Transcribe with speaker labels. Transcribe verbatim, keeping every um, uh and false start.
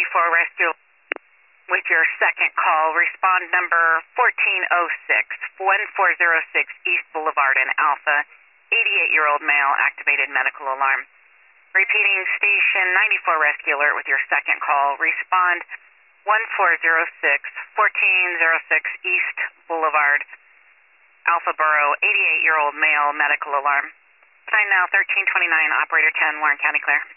Speaker 1: ninety-four Rescue with your second call. Respond number fourteen oh six, one four oh six East Boulevard in Alpha. eighty-eight-year-old male, activated medical alarm. Repeating, station ninety-four Rescue Alert with your second call. Respond one four oh six, fourteen oh six East Boulevard, Alpha Borough, eighty-eight-year-old male, medical alarm. Sign now, thirteen twenty-nine, Operator ten, Warren County clear.